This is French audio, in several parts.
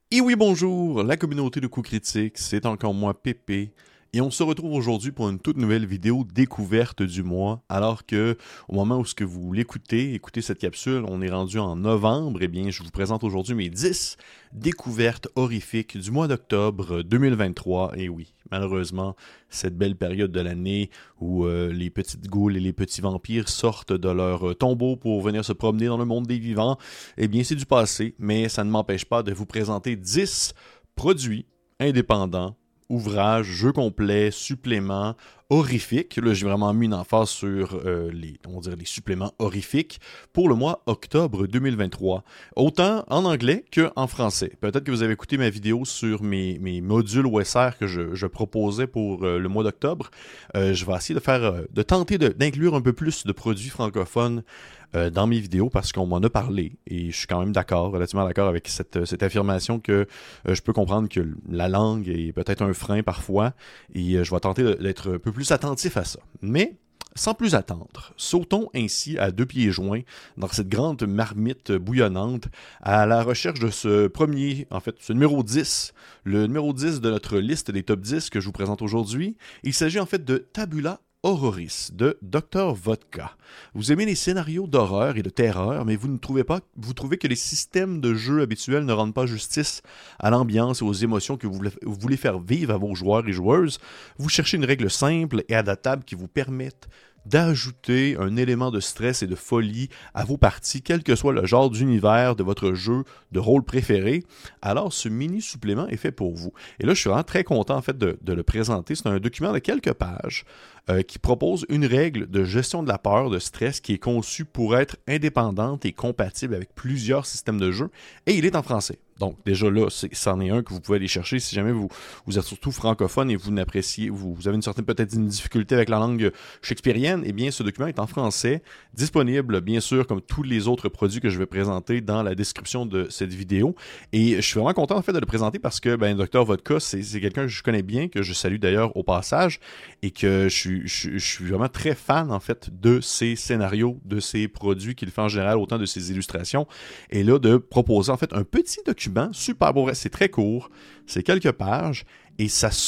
Et oui, bonjour, la communauté de coups critiques, c'est encore moi, Pépé, et on se retrouve aujourd'hui pour une toute nouvelle vidéo découverte du mois, alors que au moment où ce que vous écoutez cette capsule, on est rendu en novembre, et bien je vous présente aujourd'hui mes 10 découvertes horrifiques du mois d'octobre 2023, et oui, malheureusement, cette belle période de l'année où les petites goules et les petits vampires sortent de leur tombeau pour venir se promener dans le monde des vivants, eh bien c'est du passé, mais ça ne m'empêche pas de vous présenter 10 produits indépendants, ouvrages, jeux complets, suppléments horrifiques. Là, j'ai vraiment mis une emphase sur les suppléments horrifiques pour le mois octobre 2023. Autant en anglais qu'en français. Peut-être que vous avez écouté ma vidéo sur mes modules OSR que je proposais pour le mois d'octobre. Je vais essayer de tenter d'inclure un peu plus de produits francophones dans mes vidéos parce qu'on m'en a parlé et je suis quand même relativement d'accord avec cette affirmation que je peux comprendre que la langue est peut-être un frein parfois et je vais tenter d'être un peu plus attentif à ça. Mais sans plus attendre, sautons ainsi à deux pieds joints dans cette grande marmite bouillonnante à la recherche de ce numéro 10, le numéro 10 de notre liste des top 10 que je vous présente aujourd'hui. Il s'agit en fait de Tabula Horroris de Dr Vodka. Vous aimez les scénarios d'horreur et de terreur, mais vous trouvez que les systèmes de jeu habituels ne rendent pas justice à l'ambiance et aux émotions que vous voulez faire vivre à vos joueurs et joueuses. Vous cherchez une règle simple et adaptable qui vous permette d'ajouter un élément de stress et de folie à vos parties, quel que soit le genre d'univers de votre jeu de rôle préféré, alors ce mini supplément est fait pour vous. Et là, je suis vraiment très content en fait de le présenter. C'est un document de quelques pages qui propose une règle de gestion de la peur, de stress, qui est conçue pour être indépendante et compatible avec plusieurs systèmes de jeu, et il est en français. Donc, déjà là, c'en est un que vous pouvez aller chercher si jamais vous êtes surtout francophone et vous n'appréciez, vous avez peut-être une difficulté avec la langue shakespearienne, eh bien, ce document est en français, disponible, bien sûr, comme tous les autres produits que je vais présenter dans la description de cette vidéo. Et je suis vraiment content, en fait, de le présenter parce que, Dr Vodka, c'est quelqu'un que je connais bien, que je salue d'ailleurs au passage, et que je suis vraiment très fan, en fait, de ses scénarios, de ses produits qu'il fait en général, autant de ses illustrations, et là, de proposer, en fait, un petit document super beau, c'est très court, c'est quelques pages, et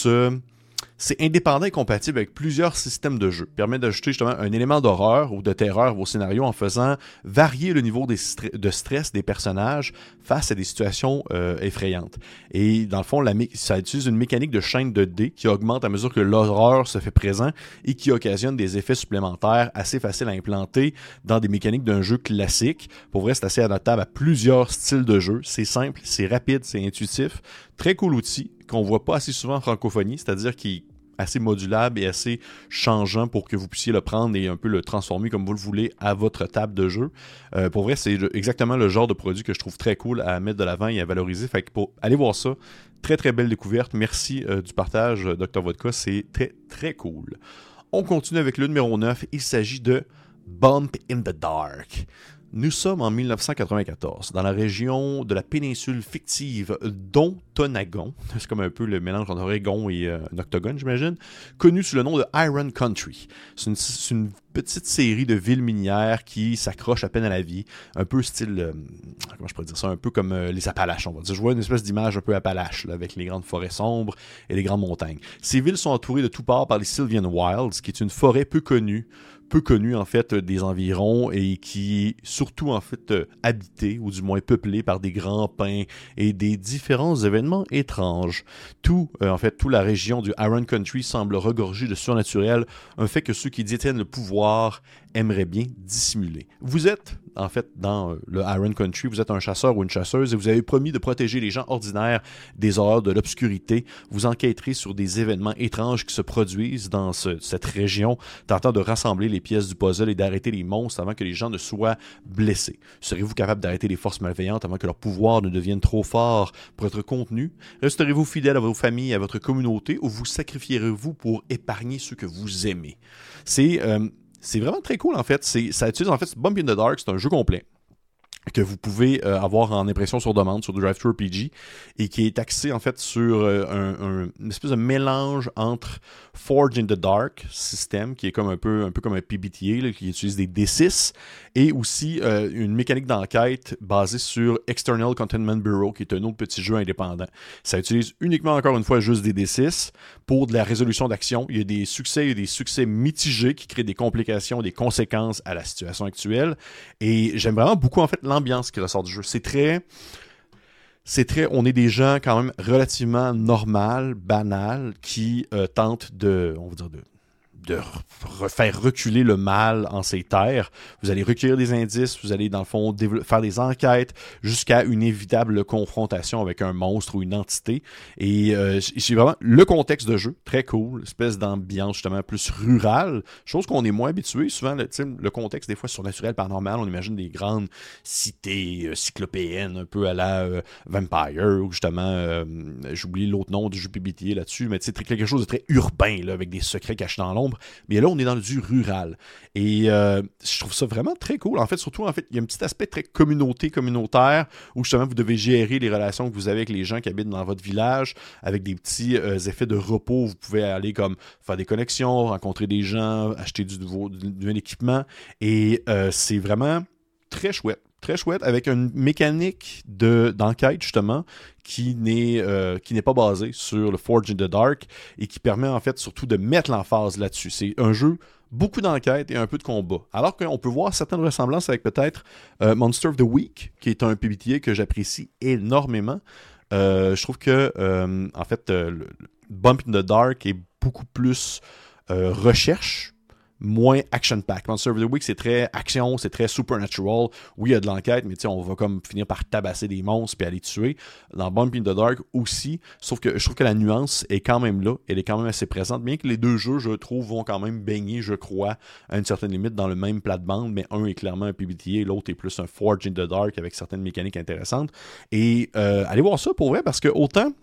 c'est indépendant et compatible avec plusieurs systèmes de jeu. Permet d'ajouter justement un élément d'horreur ou de terreur à vos scénarios en faisant varier le niveau de stress des personnages face à des situations effrayantes. Et dans le fond, ça utilise une mécanique de chaîne de dés qui augmente à mesure que l'horreur se fait présent et qui occasionne des effets supplémentaires assez faciles à implanter dans des mécaniques d'un jeu classique. Pour vrai, c'est assez adaptable à plusieurs styles de jeu. C'est simple, c'est rapide, c'est intuitif. Très cool outil qu'on voit pas assez souvent en francophonie, c'est-à-dire qu'il est assez modulable et assez changeant pour que vous puissiez le prendre et un peu le transformer comme vous le voulez à votre table de jeu. Pour vrai, c'est exactement le genre de produit que je trouve très cool à mettre de l'avant et à valoriser. Fait que allez voir ça. Très très belle découverte. Merci du partage, Dr Vodka. C'est très très cool. On continue avec le numéro 9. Il s'agit de Bump in the Dark. Nous sommes en 1994, dans la région de la péninsule fictive d'Ontonagon, c'est comme un peu le mélange entre Oregon et un octogone, j'imagine, connu sous le nom de Iron Country. C'est une petite série de villes minières qui s'accrochent à peine à la vie, un peu style, comment je pourrais dire ça, un peu comme les Appalaches, on va dire. Je vois une espèce d'image un peu Appalache, là, avec les grandes forêts sombres et les grandes montagnes. Ces villes sont entourées de toutes parts par les Sylvan Wilds, qui est une forêt peu connue en fait des environs et qui est surtout en fait habitée ou du moins peuplée par des grands pins et des différents événements étranges. Toute la région du Iron Country semble regorger de surnaturel, un fait que ceux qui détiennent le pouvoir aimeraient bien dissimuler. Vous êtes en fait dans le Iron Country, vous êtes un chasseur ou une chasseuse et vous avez promis de protéger les gens ordinaires des horreurs de l'obscurité. Vous enquêterez sur des événements étranges qui se produisent dans cette région, tentant de rassembler les pièces du puzzle et d'arrêter les monstres avant que les gens ne soient blessés. Serez-vous capable d'arrêter les forces malveillantes avant que leur pouvoir ne devienne trop fort pour être contenu? Resterez-vous fidèle à vos familles et à votre communauté ou vous sacrifierez-vous pour épargner ceux que vous aimez? C'est vraiment très cool en fait. Ça utilise en fait Bump in the Dark, c'est un jeu complet. que vous pouvez avoir en impression sur demande sur DriveThru RPG et qui est axé en fait sur une espèce de mélange entre Forge in the Dark système qui est comme un peu comme un PBTA là, qui utilise des D6 et aussi une mécanique d'enquête basée sur External Containment Bureau qui est un autre petit jeu indépendant. Ça utilise uniquement encore une fois juste des D6 pour de la résolution d'action. Il y a des succès mitigés qui créent des complications, des conséquences à la situation actuelle et j'aime vraiment beaucoup en fait l'ambiance qui ressort du jeu. C'est très, on est des gens quand même relativement normales, banals, qui tentent on va dire de faire reculer le mal en ses terres. Vous allez recueillir des indices, vous allez dans le fond faire des enquêtes jusqu'à une évitable confrontation avec un monstre ou une entité. Et c'est vraiment le contexte de jeu, très cool, espèce d'ambiance justement plus rurale, chose qu'on est moins habitué. Souvent, le contexte des fois surnaturel, paranormal, on imagine des grandes cités cyclopéennes, un peu à la Vampire, ou justement, j'oublie l'autre nom du jeu PBTA là-dessus, mais c'est quelque chose de très urbain, là, avec des secrets cachés dans l'ombre. Mais là, on est dans du rural. Et je trouve ça vraiment très cool. En fait, surtout, il y a un petit aspect très communautaire, où justement, vous devez gérer les relations que vous avez avec les gens qui habitent dans votre village, avec des petits effets de repos. Vous pouvez aller comme faire des connexions, rencontrer des gens, acheter du nouvel équipement. Et c'est vraiment très chouette. Très chouette, avec une mécanique d'enquête, justement, qui n'est pas basée sur le Forge in the Dark et qui permet, en fait, surtout de mettre l'emphase là-dessus. C'est un jeu, beaucoup d'enquête et un peu de combat. Alors qu'on peut voir certaines ressemblances avec peut-être Monster of the Week, qui est un PBTA que j'apprécie énormément. Je trouve que, en fait, Bump in the Dark est beaucoup plus recherche, moins action-pack. Monster of the Week, c'est très action, c'est très supernatural. Oui, il y a de l'enquête, mais on va comme finir par tabasser des monstres puis aller tuer. Dans Bump in the Dark aussi, sauf que je trouve que la nuance est quand même là, elle est quand même assez présente, bien que les deux jeux, je trouve, vont quand même baigner, je crois, à une certaine limite dans le même plate-bande, mais un est clairement un PBTA, l'autre est plus un Forge in the Dark avec certaines mécaniques intéressantes. Et allez voir ça pour vrai, parce que autant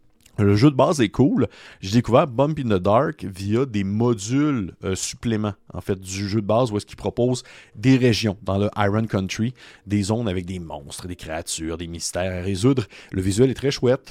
le jeu de base est cool. J'ai découvert Bump in the Dark via des modules suppléments, en fait, du jeu de base où est-ce qu'il propose des régions dans le Iron Country, des zones avec des monstres, des créatures, des mystères à résoudre. Le visuel est très chouette.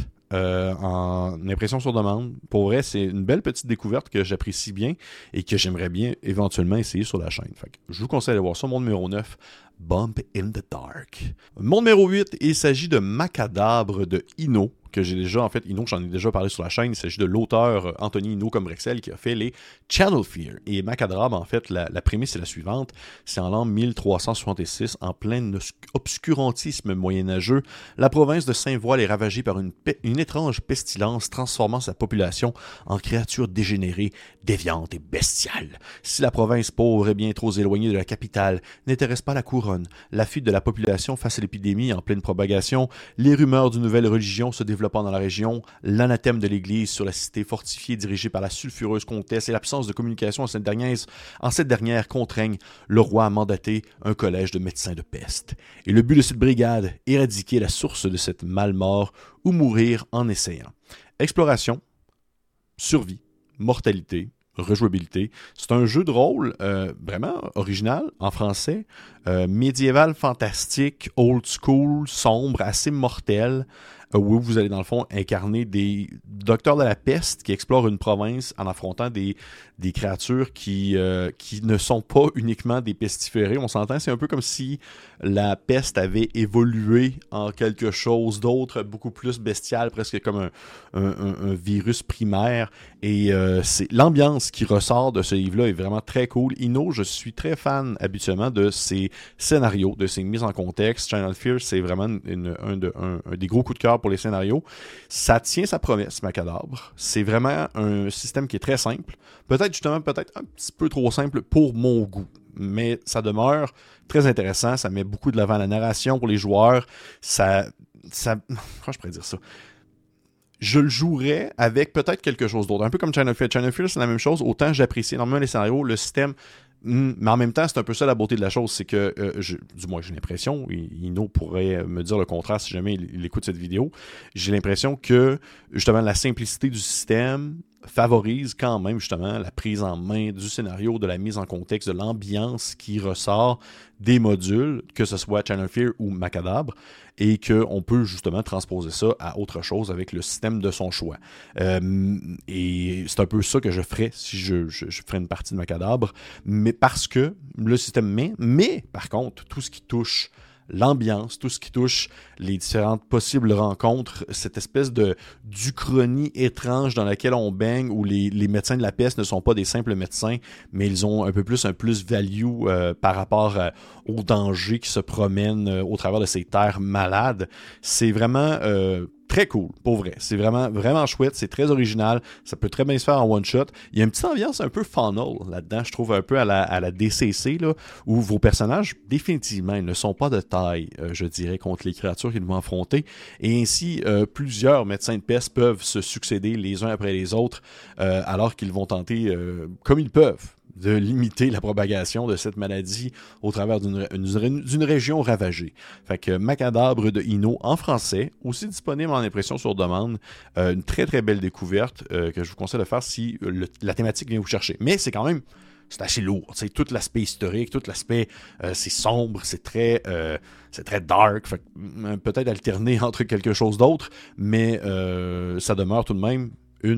En impression sur demande. Pour vrai, c'est une belle petite découverte que j'apprécie bien et que j'aimerais bien éventuellement essayer sur la chaîne. Fait que je vous conseille de voir ça. Mon numéro 9, Bump in the Dark. Mon numéro 8, il s'agit de Macadabre de Ino, que j'ai déjà, en fait, Ino, j'en ai déjà parlé sur la chaîne. Il s'agit de l'auteur Anthony Ino Combrexel qui a fait les Channel Fear. Et Macadabre, en fait, la prémisse est la suivante. C'est en l'an 1366, en plein obscurantisme moyenâgeux, la province de Saint-Voile est ravagée par une étrange pestilence transformant sa population en créatures dégénérées, déviantes et bestiales. Si la province pauvre est bien trop éloignée de la capitale, n'intéresse pas la couronne, la fuite de la population face à l'épidémie en pleine propagation, les rumeurs d'une nouvelle religion se développant dans la région, l'anathème de l'Église sur la cité fortifiée dirigée par la sulfureuse comtesse et l'absence de communication en cette dernière contraignent le roi à mandater un collège de médecins de peste. Et le but de cette brigade, éradiquer la source de cette malmort ou mourir en essayant. Exploration, survie, mortalité, rejouabilité. C'est un jeu de rôle vraiment original en français, médiéval, fantastique, old school, sombre, assez mortel, où vous allez dans le fond incarner des docteurs de la peste qui explorent une province en affrontant des créatures qui ne sont pas uniquement des pestiférés. On s'entend, c'est un peu comme si la peste avait évolué en quelque chose d'autre, beaucoup plus bestial, presque comme un virus primaire. Et c'est l'ambiance qui ressort de ce livre-là est vraiment très cool. Ino, je suis très fan habituellement de ses scénarios, de ses mises en contexte. Channel Fear, c'est vraiment un des gros coups de cœur pour les scénarios. Ça tient sa promesse, Macadabre. C'est vraiment un système qui est très simple. Peut-être un petit peu trop simple pour mon goût. Mais ça demeure très intéressant. Ça met beaucoup de l'avant la narration pour les joueurs. Comment je pourrais dire ça? Je le jouerais avec peut-être quelque chose d'autre. Un peu comme Channel Fear. Channel Fear, c'est la même chose. Autant j'apprécie énormément les scénarios, le système. Mais en même temps, c'est un peu ça la beauté de la chose, c'est que, du moins j'ai l'impression, Ino pourrait me dire le contraire si jamais il écoute cette vidéo, j'ai l'impression que justement la simplicité du système favorise quand même justement la prise en main du scénario, de la mise en contexte, de l'ambiance qui ressort des modules, que ce soit Channel Fear ou Macabre, et qu'on peut justement transposer ça à autre chose avec le système de son choix. Et c'est un peu ça que je ferais si je ferais une partie de Macabre, mais parce que le système mais par contre, tout ce qui touche l'ambiance, tout ce qui touche les différentes possibles rencontres, cette espèce d'uchronie étrange dans laquelle on baigne, où les médecins de la peste ne sont pas des simples médecins, mais ils ont un peu plus un plus-value par rapport aux dangers qui se promènent au travers de ces terres malades. C'est vraiment très cool, pour vrai. C'est vraiment, vraiment chouette. C'est très original. Ça peut très bien se faire en one-shot. Il y a une petite ambiance un peu funnel là-dedans, je trouve, un peu à la DCC, là, où vos personnages, définitivement, ils ne sont pas de taille, je dirais, contre les créatures qu'ils vont affronter. Et ainsi, plusieurs médecins de peste peuvent se succéder les uns après les autres, alors qu'ils vont tenter, comme ils peuvent, de limiter la propagation de cette maladie au travers d'une région ravagée. Fait que Macabre de Ino en français, aussi disponible en impression sur demande, une très très belle découverte que je vous conseille de faire si la thématique vient vous chercher. Mais c'est quand même, c'est assez lourd, tu sais, tout l'aspect historique, tout l'aspect, c'est sombre, c'est très dark, fait que, peut-être alterner entre quelque chose d'autre, mais ça demeure tout de même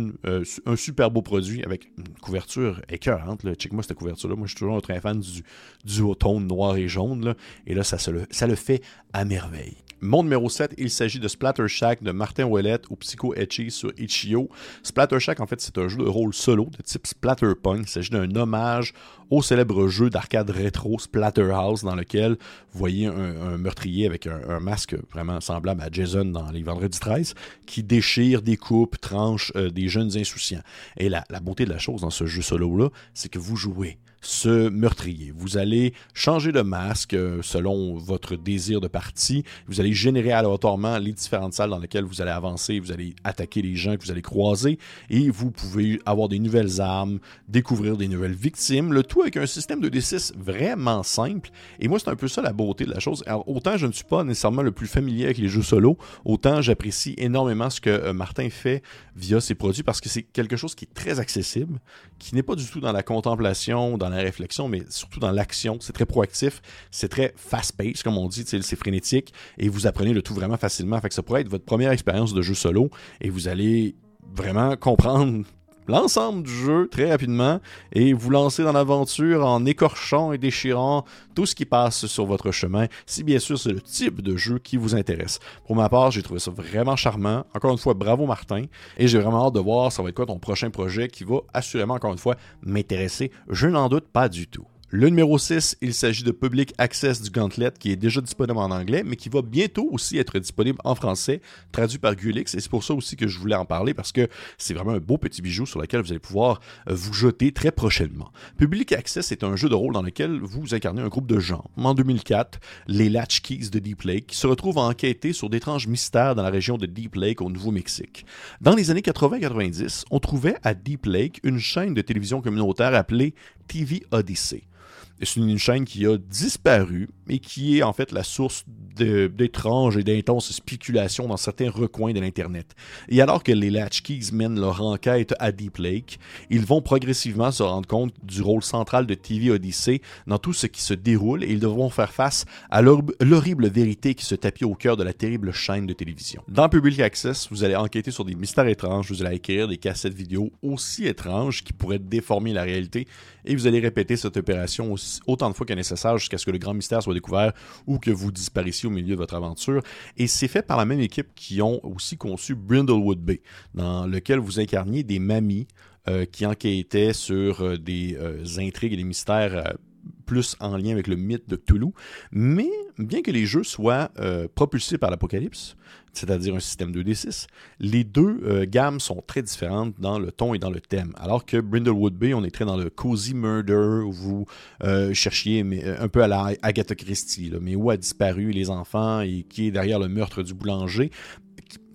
un super beau produit avec une couverture écœurante. Check-moi cette couverture-là. Moi, je suis toujours un très fan du haut-tone noir et jaune. Là. Et là, ça le fait à merveille. Mon numéro 7, il s'agit de Splattershack de Martin Ouellette ou Psycho Etchy sur Itch.io. Splattershack, en fait, c'est un jeu de rôle solo de type Splatterpunk. Il s'agit d'un hommage au célèbre jeu d'arcade rétro Splatterhouse, dans lequel vous voyez un meurtrier avec un masque vraiment semblable à Jason dans les Vendredis 13, qui déchire, découpe, tranche des jeunes insouciants. Et la beauté de la chose dans ce jeu solo-là, c'est que vous jouez ce meurtrier. Vous allez changer de masque selon votre désir de partie. Vous allez générer aléatoirement les différentes salles dans lesquelles vous allez avancer. Vous allez attaquer les gens que vous allez croiser et vous pouvez avoir des nouvelles armes, découvrir des nouvelles victimes, le tout avec un système de D6 vraiment simple. Et moi, c'est un peu ça la beauté de la chose. Alors, autant je ne suis pas nécessairement le plus familier avec les jeux solo, autant j'apprécie énormément ce que Martin fait via ses produits parce que c'est quelque chose qui est très accessible, qui n'est pas du tout dans la contemplation, dans la réflexion, mais surtout dans l'action. C'est très proactif, c'est très fast-paced, comme on dit, c'est frénétique, et vous apprenez le tout vraiment facilement. Fait que ça pourrait être votre première expérience de jeu solo, et vous allez vraiment comprendre l'ensemble du jeu très rapidement et vous lancer dans l'aventure en écorchant et déchirant tout ce qui passe sur votre chemin, si bien sûr c'est le type de jeu qui vous intéresse. Pour ma part, j'ai trouvé ça vraiment charmant. Encore une fois, bravo Martin, et j'ai vraiment hâte de voir ça va être quoi ton prochain projet qui va assurément, encore une fois, m'intéresser. Je n'en doute pas du tout. Le numéro 6, il s'agit de Public Access du Gauntlet, qui est déjà disponible en anglais, mais qui va bientôt aussi être disponible en français, traduit par Gulix, et c'est pour ça aussi que je voulais en parler, parce que c'est vraiment un beau petit bijou sur lequel vous allez pouvoir vous jeter très prochainement. Public Access est un jeu de rôle dans lequel vous incarnez un groupe de gens. En 2004, les Latchkeys de Deep Lake, qui se retrouvent à enquêter sur d'étranges mystères dans la région de Deep Lake au Nouveau-Mexique. Dans les années 80-90, on trouvait à Deep Lake une chaîne de télévision communautaire appelée TV Odyssey. C'est une chaîne qui a disparu et qui est en fait la source d'étranges et d'intenses spéculations dans certains recoins de l'Internet. Et alors que les Latchkeys mènent leur enquête à Deep Lake, ils vont progressivement se rendre compte du rôle central de TV Odyssey dans tout ce qui se déroule et ils devront faire face à l'horrible vérité qui se tapit au cœur de la terrible chaîne de télévision. Dans Public Access, vous allez enquêter sur des mystères étranges, vous allez acquérir des cassettes vidéo aussi étranges qui pourraient déformer la réalité et vous allez répéter cette opération autant de fois que nécessaire jusqu'à ce que le grand mystère soit découvert ou que vous disparaissiez au milieu de votre aventure. Et c'est fait par la même équipe qui ont aussi conçu Brindlewood Bay, dans lequel vous incarniez des mamies qui enquêtaient sur des intrigues et des mystères plus en lien avec le mythe de Cthulhu. Mais bien que les jeux soient propulsés par l'Apocalypse, c'est-à-dire un système 2D6, les deux gammes sont très différentes dans le ton et dans le thème. Alors que Brindlewood Bay, on est très dans le cozy murder, où vous cherchiez un peu à la Agatha Christie, là, mais où a disparu les enfants et qui est derrière le meurtre du boulanger.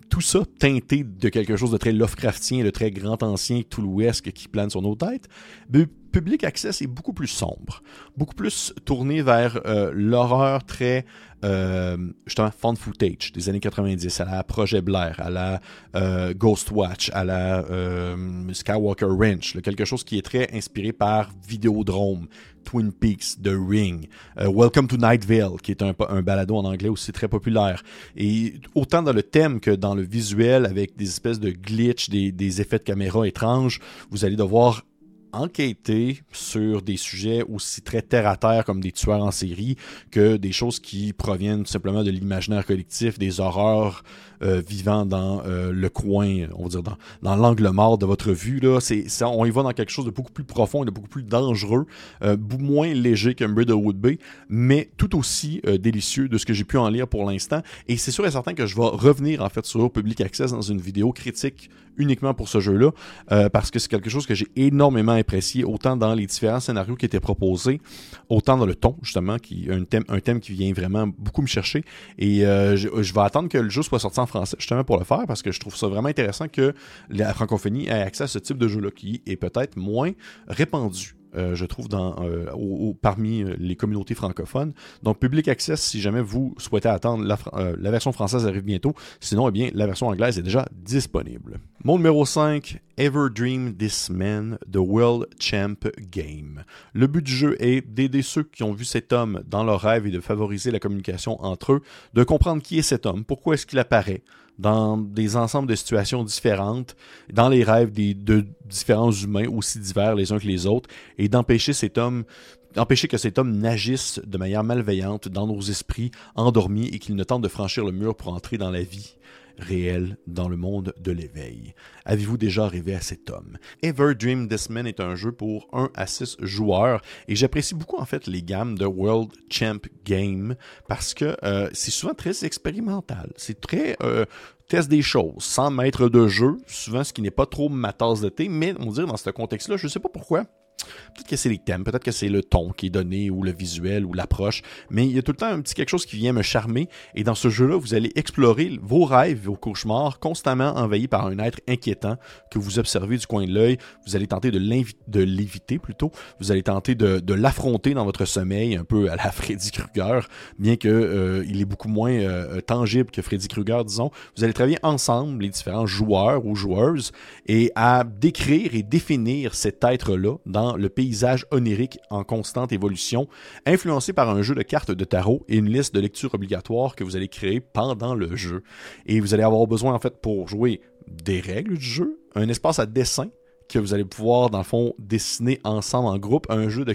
tout ça teinté de quelque chose de très Lovecraftien, de très grand ancien, toulouesque qui plane sur nos têtes. Public Access est beaucoup plus sombre, beaucoup plus tourné vers l'horreur très, justement, found footage des années 90, à la Projet Blair, à la Ghostwatch, à la Skywalker Ranch, quelque chose qui est très inspiré par Vidéodrome, Twin Peaks, The Ring, Welcome to Night Vale, qui est un balado en anglais aussi très populaire. Et autant dans le thème que dans le visuel, avec des espèces de glitch, des effets de caméra étranges, vous allez devoir enquêter sur des sujets aussi très terre-à-terre comme des tueurs en série que des choses qui proviennent tout simplement de l'imaginaire collectif, des horreurs vivant dans le coin, on va dire dans l'angle mort de votre vue. Là. On y va dans quelque chose de beaucoup plus profond et de beaucoup plus dangereux, moins léger qu'un Bridlewood Bay, mais tout aussi délicieux de ce que j'ai pu en lire pour l'instant. Et c'est sûr et certain que je vais revenir en fait sur Public Access dans une vidéo critique uniquement pour ce jeu-là, parce que c'est quelque chose que j'ai énormément apprécié, autant dans les différents scénarios qui étaient proposés, autant dans le ton, justement, qui un thème qui vient vraiment beaucoup me chercher. Et je vais attendre que le jeu soit sorti en français, justement, pour le faire, parce que je trouve ça vraiment intéressant que la francophonie ait accès à ce type de jeu-là, qui est peut-être moins répandu. Je trouve parmi les communautés francophones. Donc, Public Access, si jamais vous souhaitez attendre, la version française arrive bientôt. Sinon, eh bien, la version anglaise est déjà disponible. Mon numéro 5, Ever Dream This Man, The World Champ Game. Le but du jeu est d'aider ceux qui ont vu cet homme dans leur rêve et de favoriser la communication entre eux, de comprendre qui est cet homme, pourquoi est-ce qu'il apparaît, dans des ensembles de situations différentes, dans les rêves de différents humains aussi divers les uns que les autres, et d'empêcher que cet homme n'agisse de manière malveillante dans nos esprits endormis et qu'il ne tente de franchir le mur pour entrer dans la vie réelle, dans le monde de l'éveil. Avez-vous déjà rêvé à cet homme? Ever Dream This Man est un jeu pour 1 à 6 joueurs et j'apprécie beaucoup en fait les gammes de World Champ Game parce que c'est souvent très expérimental. C'est très test des choses, sans maître de jeu, souvent ce qui n'est pas trop ma tasse de thé, mais on dirait dans ce contexte-là, je ne sais pas pourquoi. Peut-être que c'est les thèmes, peut-être que c'est le ton qui est donné, ou le visuel, ou l'approche, mais il y a tout le temps un petit quelque chose qui vient me charmer, et dans ce jeu-là, vous allez explorer vos rêves, vos cauchemars, constamment envahis par un être inquiétant que vous observez du coin de l'œil, vous allez tenter de l'éviter plutôt, vous allez tenter de l'affronter dans votre sommeil, un peu à la Freddy Krueger, bien que il est beaucoup moins tangible que Freddy Krueger, disons. Vous allez travailler ensemble, les différents joueurs ou joueuses, et à décrire et définir cet être-là dans le paysage onirique en constante évolution, influencé par un jeu de cartes de tarot et une liste de lectures obligatoires que vous allez créer pendant le jeu. Et vous allez avoir besoin, en fait, pour jouer des règles du jeu, un espace à dessin que vous allez pouvoir, dans le fond, dessiner ensemble en groupe, un jeu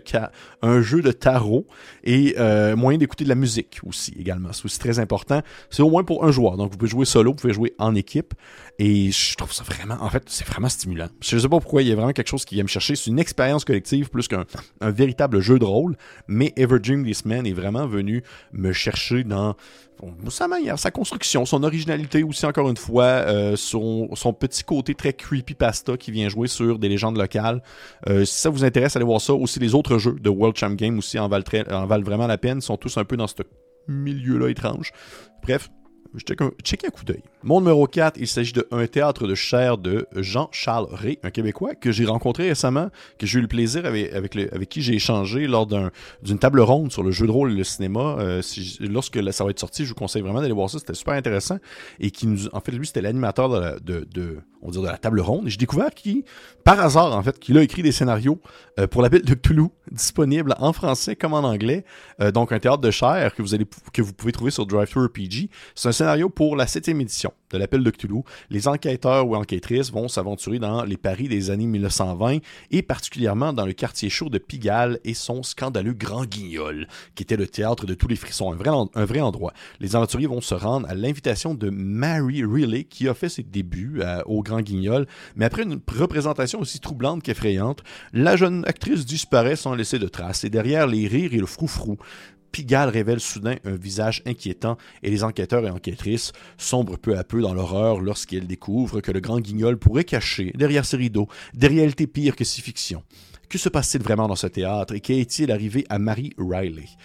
de tarot et moyen d'écouter de la musique aussi, également. C'est aussi très important. C'est au moins pour un joueur. Donc, vous pouvez jouer solo, vous pouvez jouer en équipe. Et je trouve ça vraiment, en fait, c'est vraiment stimulant. Je ne sais pas pourquoi, il y a vraiment quelque chose qui vient me chercher. C'est une expérience collective plus qu'un véritable jeu de rôle. Mais Ever Dream This Man est vraiment venu me chercher dans sa manière, sa construction, son originalité aussi, encore une fois, son petit côté très creepypasta qui vient jouer sur des légendes locales. Si ça vous intéresse, allez voir ça. Aussi, les autres jeux de World Champ Game aussi en valent vraiment la peine. Ils sont tous un peu dans ce milieu-là étrange. Bref, je check un coup d'œil. Mon numéro 4, il s'agit de Un théâtre de chair de Jean-Charles Rey, un Québécois que j'ai rencontré récemment, que j'ai eu le plaisir avec qui j'ai échangé lors d'une table ronde sur le jeu de rôle et le cinéma. Lorsque ça va être sorti, je vous conseille vraiment d'aller voir ça, c'était super intéressant. Et en fait, lui, c'était l'animateur on va dire de la table ronde. Et j'ai découvert par hasard, en fait, qu'il a écrit des scénarios pour la ville de Cthulhu, disponibles en français comme en anglais. Donc, Un théâtre de chair que vous pouvez trouver sur DriveThruRPG. C'est un scénario pour la 7e édition de l'appel de Cthulhu. Les enquêteurs ou enquêtrices vont s'aventurer dans les Paris des années 1920 et particulièrement dans le quartier chaud de Pigalle et son scandaleux Grand Guignol, qui était le théâtre de tous les frissons, un vrai endroit. Les aventuriers vont se rendre à l'invitation de Mary Riley, qui a fait ses débuts au Grand Guignol, mais après une représentation aussi troublante qu'effrayante, la jeune actrice disparaît sans laisser de traces, et derrière les rires et le froufrou, Pigalle révèle soudain un visage inquiétant et les enquêteurs et enquêtrices sombrent peu à peu dans l'horreur lorsqu'ils découvrent que le Grand Guignol pourrait cacher, derrière ses rideaux, des réalités pires que ses fictions. Que se passe-t-il vraiment dans ce théâtre et qu'est-il arrivé à Mary Riley?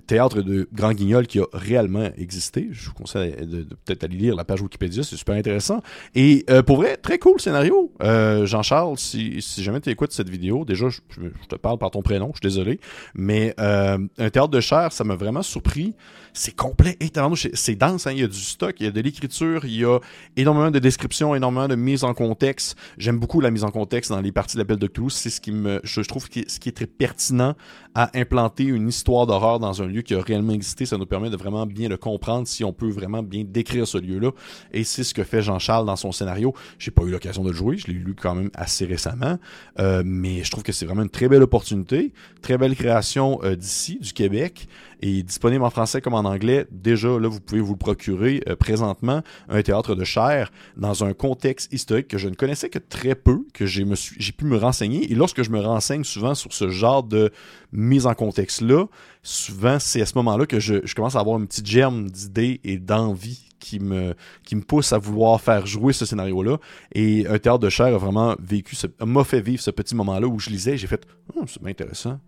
théâtre de Grand Guignol qui a réellement existé. Je vous conseille de peut-être aller lire la page Wikipédia, c'est super intéressant. Et pour vrai, très cool le scénario. Jean-Charles, si jamais tu écoutes cette vidéo, déjà, je te parle par ton prénom, je suis désolé, mais un théâtre de chair, ça m'a vraiment surpris. C'est complet, c'est dense, hein? Il y a du stock, il y a de l'écriture, il y a énormément de descriptions, énormément de mise en contexte. J'aime beaucoup la mise en contexte dans les parties de l'appel de Cthulhu. C'est ce qui je trouve ce qui est très pertinent à implanter une histoire d'horreur dans un lieu qui a réellement existé. Ça nous permet de vraiment bien le comprendre si on peut vraiment bien décrire ce lieu-là. Et c'est ce que fait Jean-Charles dans son scénario. J'ai pas eu l'occasion de le jouer, je l'ai lu quand même assez récemment, mais je trouve que c'est vraiment une très belle opportunité, très belle création d'ici, du Québec, et disponible en français comme en anglais. Déjà, là, vous pouvez vous le procurer présentement, un théâtre de chair dans un contexte historique que je ne connaissais que très peu, que j'ai pu me renseigner. Et lorsque je me renseigne souvent sur ce genre de mise en contexte-là, souvent, c'est à ce moment-là que je commence à avoir une petite germe d'idées et d'envie qui me pousse à vouloir faire jouer ce scénario-là. Et un théâtre de chair a vraiment m'a fait vivre ce petit moment-là où je lisais et j'ai fait « Oh, c'est bien intéressant.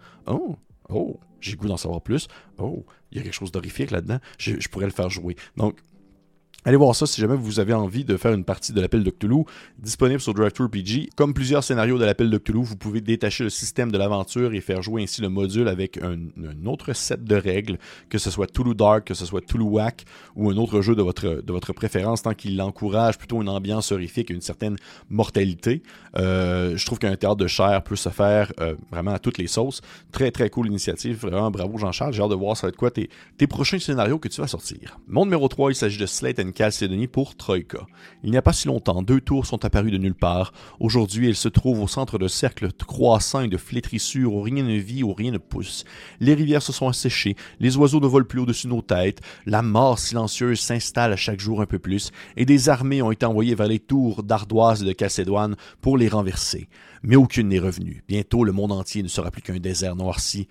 Oh, j'ai le goût d'en savoir plus. Oh, il y a quelque chose d'horrifique là-dedans. Je pourrais le faire jouer. » Donc, allez voir ça si jamais vous avez envie de faire une partie de l'appel de Cthulhu, disponible sur DriveThruRPG. Comme plusieurs scénarios de l'appel de Cthulhu, vous pouvez détacher le système de l'aventure et faire jouer ainsi le module avec un autre set de règles, que ce soit Cthulhu Dark, que ce soit Cthulhu Whack ou un autre jeu de votre préférence, tant qu'il encourage plutôt une ambiance horrifique et une certaine mortalité. Je trouve qu'un théâtre de chair peut se faire vraiment à toutes les sauces. Très très cool initiative, vraiment bravo Jean-Charles, j'ai hâte de voir ça va être quoi tes prochains scénarios que tu vas sortir. Mon numéro 3, il s'agit de Slate & Chalcédonie pour Troïka. Il n'y a pas si longtemps, 2 tours sont apparues de nulle part. Aujourd'hui, elles se trouvent au centre de cercles croissants et de flétrissures où rien ne vit, où rien ne pousse. Les rivières se sont asséchées, les oiseaux ne volent plus au-dessus de nos têtes, la mort silencieuse s'installe à chaque jour un peu plus, et des armées ont été envoyées vers les tours d'Ardoise et de Chalcédoine pour les renverser. Mais aucune n'est revenue. Bientôt, le monde entier ne sera plus qu'un désert noirci.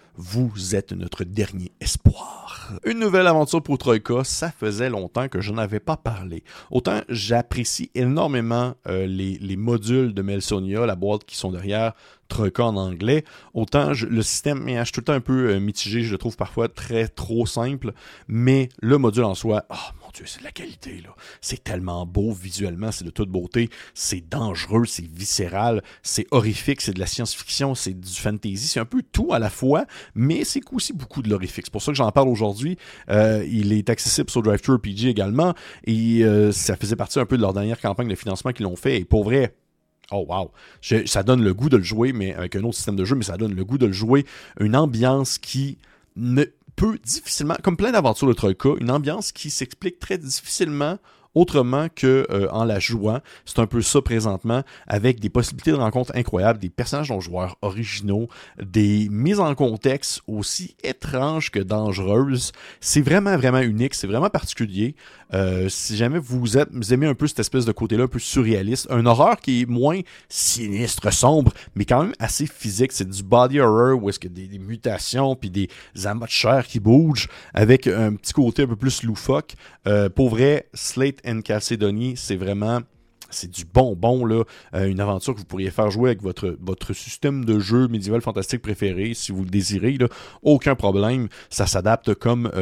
Vous êtes notre dernier espoir. Une nouvelle aventure pour Troïka, ça faisait longtemps que je n'avais pas parlé. Autant j'apprécie énormément les modules de Melsonia, la boîte qui sont derrière Troïka en anglais, autant le système, je suis tout le temps un peu mitigé, je le trouve parfois trop simple, mais le module en soi, mon Dieu, c'est de la qualité, là. C'est tellement beau visuellement, c'est de toute beauté, c'est dangereux, c'est viscéral, c'est horrifique, c'est de la science-fiction, c'est du fantasy, c'est un peu tout à la fois, mais c'est aussi beaucoup de l'horrifique. C'est pour ça que j'en parle aujourd'hui. Il est accessible sur DriveThruRPG également, et ça faisait partie un peu de leur dernière campagne de financement qu'ils l'ont fait, et pour vrai, oh wow, ça donne le goût de le jouer, mais avec un autre système de jeu, mais ça donne le goût de le jouer. Une ambiance qui ne peut difficilement, comme plein d'aventures de Troïka, une ambiance qui s'explique très difficilement autrement que en la jouant. C'est un peu ça présentement, avec des possibilités de rencontres incroyables, des personnages non joueurs originaux, des mises en contexte aussi étranges que dangereuses. C'est vraiment, vraiment unique, c'est vraiment particulier. Si jamais vous aimez un peu cette espèce de côté-là un peu surréaliste, un horreur qui est moins sinistre, sombre, mais quand même assez physique. C'est du body horror où est-ce que des mutations puis des amas de chair qui bougent avec un petit côté un peu plus loufoque. Pour vrai, Slate & Chalcédonie, c'est du bonbon, là. Une aventure que vous pourriez faire jouer avec votre système de jeu médiéval fantastique préféré, si vous le désirez, là. Aucun problème. Ça s'adapte comme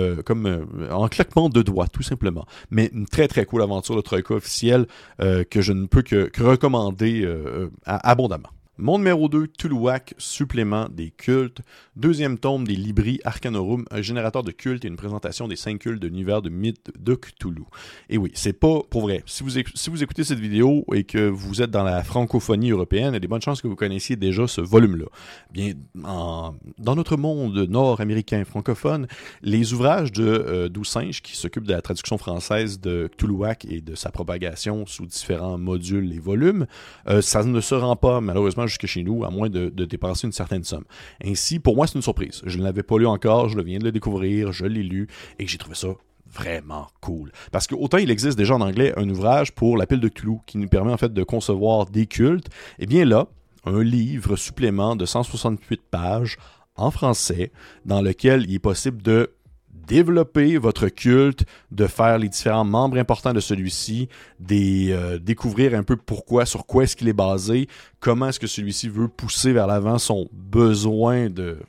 en claquement de doigts, tout simplement. Mais une très très cool aventure de Troïka officielle que je ne peux que recommander abondamment. Mon numéro 2, Cthulhu Whack, supplément des cultes. Deuxième tome des Libri Arcanorum, un générateur de cultes et une présentation des 5 cultes de l'univers de mythe de Cthulhu. Et oui, c'est pas pour vrai. Si vous écoutez cette vidéo et que vous êtes dans la francophonie européenne, il y a des bonnes chances que vous connaissiez déjà ce volume-là. Bien, dans notre monde nord-américain francophone, les ouvrages de Doucinge, qui s'occupe de la traduction française de Cthulhu Whack et de sa propagation sous différents modules et volumes, ça ne se rend pas, malheureusement, jusque chez nous, à moins de dépasser une certaine somme. Ainsi, pour moi, c'est une surprise. Je ne l'avais pas lu encore, je viens de le découvrir, je l'ai lu, et j'ai trouvé ça vraiment cool. Parce que autant il existe déjà en anglais un ouvrage pour l'appel de Cthulhu, qui nous permet en fait de concevoir des cultes, et bien là, un livre supplément de 168 pages en français, dans lequel il est possible de développer votre culte, de faire les différents membres importants de celui-ci, découvrir un peu pourquoi, sur quoi est-ce qu'il est basé, comment est-ce que celui-ci veut pousser vers l'avant son besoin de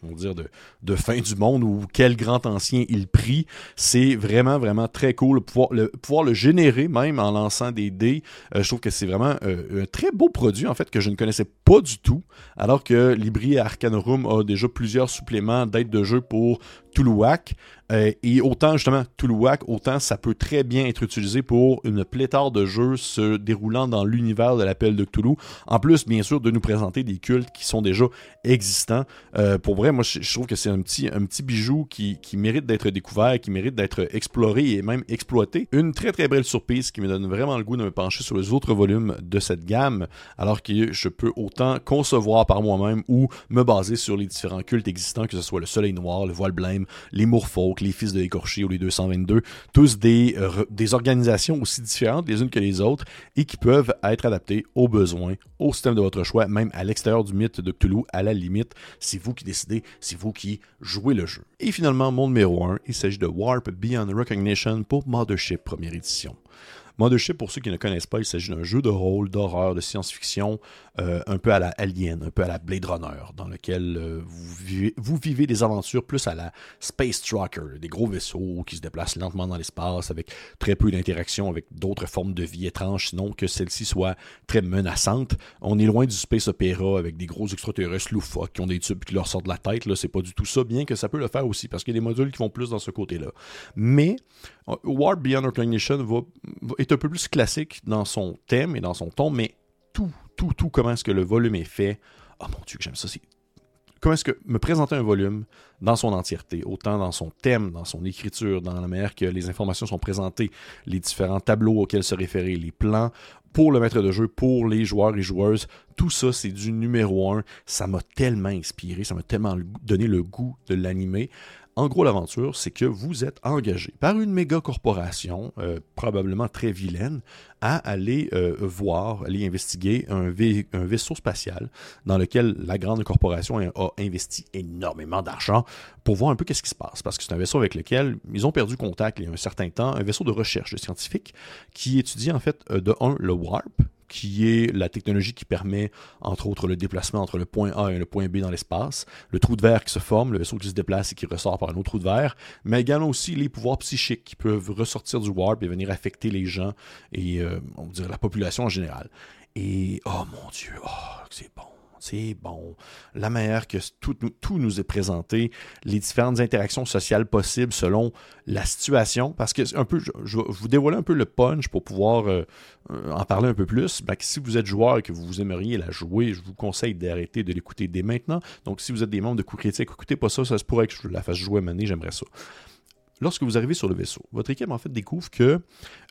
fin du monde ou quel grand ancien il prie. C'est vraiment, vraiment très cool. Pouvoir le générer même en lançant des dés, je trouve que c'est vraiment un très beau produit, en fait, que je ne connaissais pas du tout, alors que Libri Arcanorum a déjà plusieurs suppléments d'aide de jeu pour Tuluak. Et autant, justement, Tuluak, autant ça peut très bien être utilisé pour une pléthore de jeux se déroulant dans l'univers de l'appel de Cthulhu. En plus, bien sûr, de nous présenter des cultes qui sont déjà existants. Pour vrai, moi, je trouve que c'est un petit bijou qui mérite d'être découvert, qui mérite d'être exploré et même exploité. Une très, très belle surprise qui me donne vraiment le goût de me pencher sur les autres volumes de cette gamme, alors que je peux autant concevoir par moi-même ou me baser sur les différents cultes existants, que ce soit le Soleil Noir, le Voile Blême, les Mourfolk, les Fils de Écorché ou les 222, tous des organisations aussi différentes les unes que les autres et qui peuvent être adaptées aux besoins, au système de votre choix, même à l'extérieur du mythe de Cthulhu, à la limite. C'est vous qui décidez, c'est vous qui jouez le jeu. Et finalement, mon numéro 1, il s'agit de Warp Beyond Recognition pour Mothership première édition. Mothership, pour ceux qui ne connaissent pas, il s'agit d'un jeu de rôle, d'horreur, de science-fiction, un peu à la Alien, un peu à la Blade Runner, dans lequel vous vivez des aventures plus à la Space Trucker, des gros vaisseaux qui se déplacent lentement dans l'espace avec très peu d'interaction avec d'autres formes de vie étranges, sinon que celles-ci soient très menaçantes. On est loin du space opéra avec des gros extraterrestres loufoques qui ont des tubes qui leur sortent de la tête. Là, c'est pas du tout ça, bien que ça peut le faire aussi, parce qu'il y a des modules qui vont plus dans ce côté-là. Mais Warp Beyond Recognition est un peu plus classique dans son thème et dans son ton, mais tout comment est-ce que le volume est fait. Oh mon Dieu, que j'aime ça. Comment est-ce que me présenter un volume dans son entièreté, autant dans son thème, dans son écriture, dans la manière que les informations sont présentées, les différents tableaux auxquels se référer, les plans, pour le maître de jeu, pour les joueurs et joueuses, tout ça, c'est du numéro 1. Ça m'a tellement inspiré, ça m'a tellement donné le goût de l'animer. En gros, l'aventure, c'est que vous êtes engagé par une méga corporation, probablement très vilaine, à aller aller investiguer un vaisseau spatial dans lequel la grande corporation a investi énormément d'argent pour voir un peu qu'est-ce qui se passe. Parce que c'est un vaisseau avec lequel ils ont perdu contact il y a un certain temps, un vaisseau de recherche de scientifiques qui étudie en fait le warp, qui est la technologie qui permet, entre autres, le déplacement entre le point A et le point B dans l'espace, le trou de verre qui se forme, le vaisseau qui se déplace et qui ressort par un autre trou de verre, mais également aussi les pouvoirs psychiques qui peuvent ressortir du warp et venir affecter les gens et, on va dire, la population en général. Et, oh mon Dieu, c'est bon. C'est bon. La manière que tout nous est présenté, les différentes interactions sociales possibles selon la situation, parce que un peu, je vais vous dévoiler un peu le punch pour pouvoir en parler un peu plus. Ben, si vous êtes joueur et que vous aimeriez la jouer, je vous conseille d'arrêter de l'écouter dès maintenant. Donc, si vous êtes des membres de Coup Critique, écoutez pas ça, ça se pourrait que je la fasse jouer à Mané, j'aimerais ça. Lorsque vous arrivez sur le vaisseau, votre équipe en fait découvre que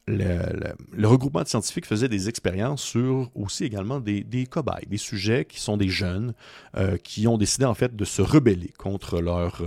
le regroupement de scientifiques faisait des expériences sur aussi également des cobayes, des sujets qui sont des jeunes qui ont décidé en fait de se rebeller contre leur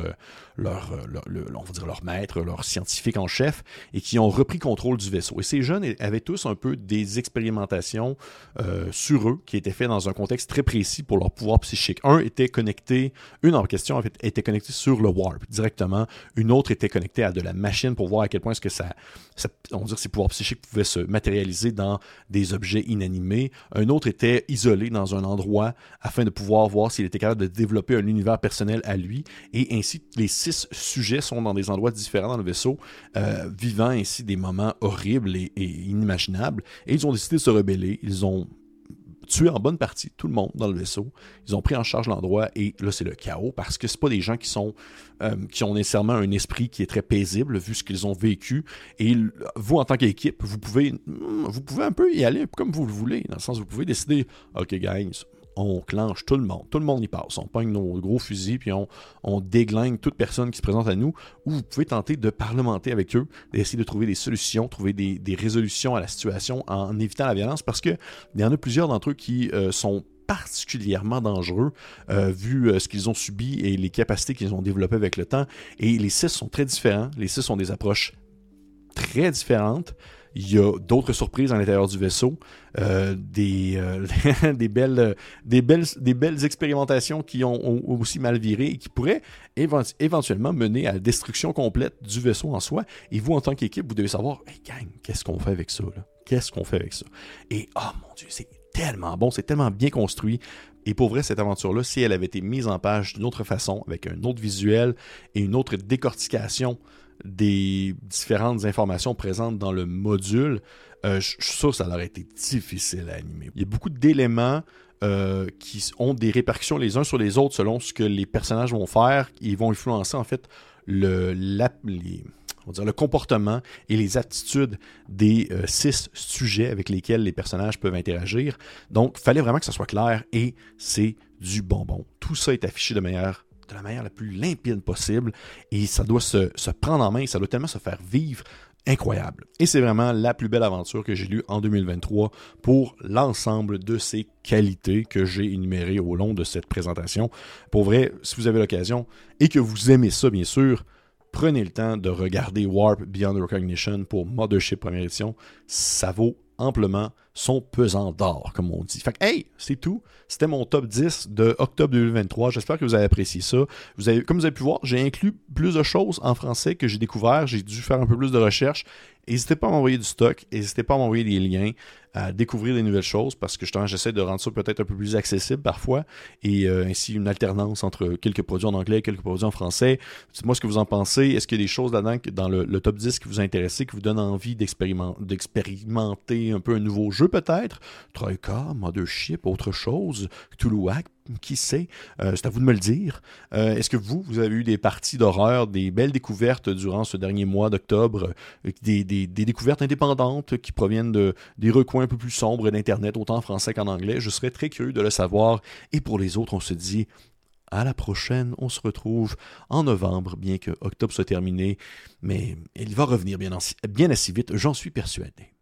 maître, leur scientifique en chef et qui ont repris contrôle du vaisseau. Et ces jeunes avaient tous un peu des expérimentations sur eux qui étaient faites dans un contexte très précis pour leur pouvoir psychique. Une en question en fait, était connectée sur le warp directement, une autre était connectée à de la machine pour voir à quel point est-ce que on va dire ses pouvoirs psychiques pouvaient se matérialiser dans des objets inanimés. Un autre était isolé dans un endroit afin de pouvoir voir s'il était capable de développer un univers personnel à lui. Et ainsi, les 6 sujets sont dans des endroits différents dans le vaisseau, vivant ainsi des moments horribles et inimaginables. Et ils ont décidé de se rebeller. Ils ont tué en bonne partie tout le monde dans le vaisseau. Ils ont pris en charge l'endroit et là, c'est le chaos parce que c'est pas des gens qui ont nécessairement un esprit qui est très paisible vu ce qu'ils ont vécu. Et vous, en tant qu'équipe, vous pouvez un peu y aller comme vous le voulez. Dans le sens où vous pouvez décider, OK, guys, on clenche tout le monde y passe. On pogne nos gros fusils puis on déglingue toute personne qui se présente à nous, ou vous pouvez tenter de parlementer avec eux, d'essayer de trouver des solutions, trouver des résolutions à la situation en évitant la violence, parce que il y en a plusieurs d'entre eux qui sont particulièrement dangereux vu ce qu'ils ont subi et les capacités qu'ils ont développées avec le temps. Et les 6 sont très différents. Les 6 ont des approches très différentes Il y a d'autres surprises à l'intérieur du vaisseau, des belles expérimentations qui ont aussi mal viré et qui pourraient éventuellement mener à la destruction complète du vaisseau en soi. Et vous, en tant qu'équipe, vous devez savoir, hey gang, qu'est-ce qu'on fait avec ça, là? Qu'est-ce qu'on fait avec ça? Et mon Dieu, c'est tellement bon, c'est tellement bien construit. Et pour vrai, cette aventure-là, si elle avait été mise en page d'une autre façon, avec un autre visuel et une autre décortication des différentes informations présentes dans le module, je suis sûr que ça aurait été difficile à animer. Il y a beaucoup d'éléments qui ont des répercussions les uns sur les autres selon ce que les personnages vont faire. Ils vont influencer en fait le comportement et les aptitudes des 6 sujets avec lesquels les personnages peuvent interagir. Donc, il fallait vraiment que ça soit clair et c'est du bonbon. Tout ça est affiché de la manière la plus limpide possible et ça doit se prendre en main, ça doit tellement se faire vivre. Incroyable. Et c'est vraiment la plus belle aventure que j'ai lue en 2023 pour l'ensemble de ses qualités que j'ai énumérées au long de cette présentation. Pour vrai, si vous avez l'occasion et que vous aimez ça, bien sûr, prenez le temps de regarder Warp Beyond Recognition pour Mothership première édition. Ça vaut amplement son pesant d'or, comme on dit. Fait que, hey, c'est tout. C'était mon top 10 de octobre 2023. J'espère que vous avez apprécié ça. Comme vous avez pu voir, j'ai inclus plus de choses en français que j'ai découvert. J'ai dû faire un peu plus de recherche. N'hésitez pas à m'envoyer du stock. N'hésitez pas à m'envoyer des liens, à découvrir des nouvelles choses, parce que justement, j'essaie de rendre ça peut-être un peu plus accessible parfois, et ainsi une alternance entre quelques produits en anglais et quelques produits en français. Dites-moi ce que vous en pensez. Est-ce qu'il y a des choses là-dedans dans le top 10 qui vous intéressent, qui vous donnent envie d'expérimenter un peu un nouveau jeu peut-être? Troika, Mothership, autre chose, Cthulhuac, qui sait? C'est à vous de me le dire. Est-ce que vous avez eu des parties d'horreur, des belles découvertes durant ce dernier mois d'octobre, des découvertes indépendantes qui proviennent des recoins un peu plus sombres d'Internet, autant en français qu'en anglais? Je serais très curieux de le savoir. Et pour les autres, on se dit à la prochaine. On se retrouve en novembre, bien que octobre soit terminé. Mais il va revenir bien assez vite, j'en suis persuadé.